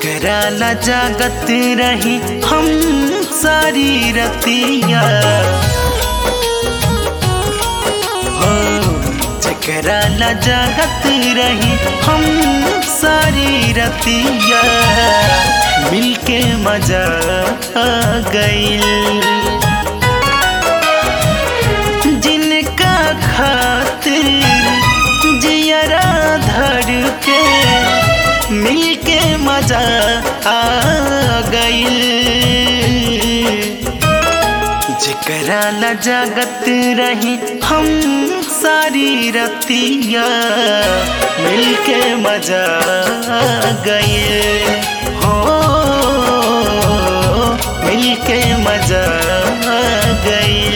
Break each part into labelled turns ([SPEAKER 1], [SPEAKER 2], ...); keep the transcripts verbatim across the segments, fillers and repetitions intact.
[SPEAKER 1] जेकरा ला जागत रही हम सारी रतिया, हो जेकरा ला जागत रही हम सारी रतिया, मिलके मजा आ गइल। जिनका खातिर जियरा धर के मिलके मजा आ गइल। जेकरा ला जागत रही हम सारी रतिया, मिलके मजा आ गइल। हो मिलके मजा आ गइल।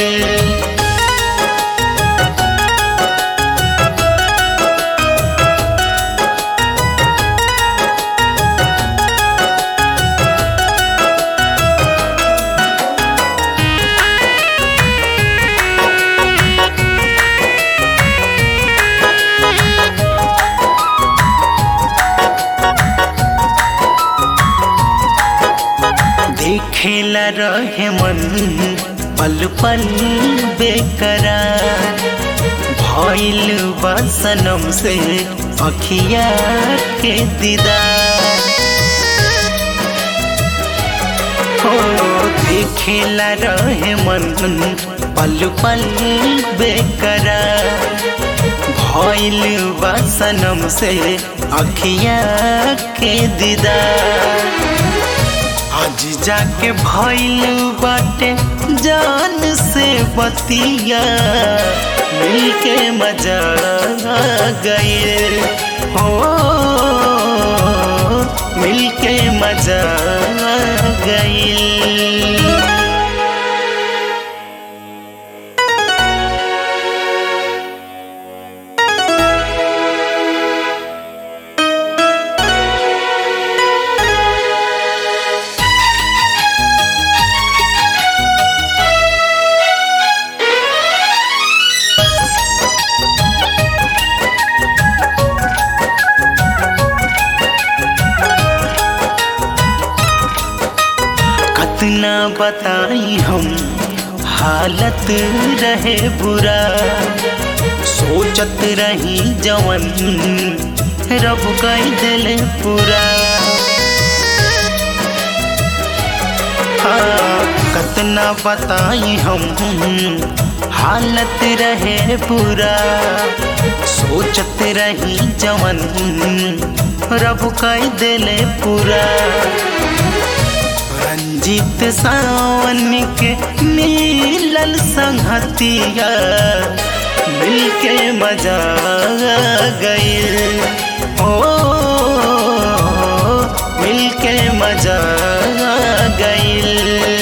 [SPEAKER 1] देखेला रहे मन पल पल बेकरार, भइल बा सनम से अखिया के दीदार। हो देखेला रहे मन पल पल बेकरार, भइल बा सनम से अखिया के दीदार। आज जाके भइल बाटे जान से बतिया, मिलके मजा आ गइल। हो मिलके मजा आ गइल। कितना बताई हम हालत रहे बुरा, सोचत रही जवन रब कई दिल पूरा। हाँ कितना बताई हम हालत रहे बुरा, सोचत रही जवन रब कई दिल पूरा। रंजीत सावन के मिलल संगतिया, मिलके मजा आ गइल। ओ मिलके मजा आ गइल।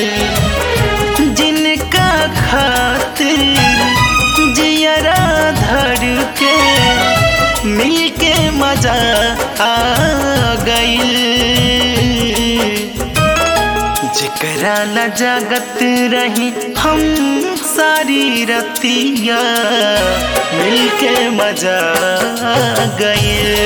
[SPEAKER 1] जिनका खातिर जियरा धर के मिलके मजा आ गइल। जेकरा ला जागत रही हम सारी रतिया, मिलके मजा आ गइल।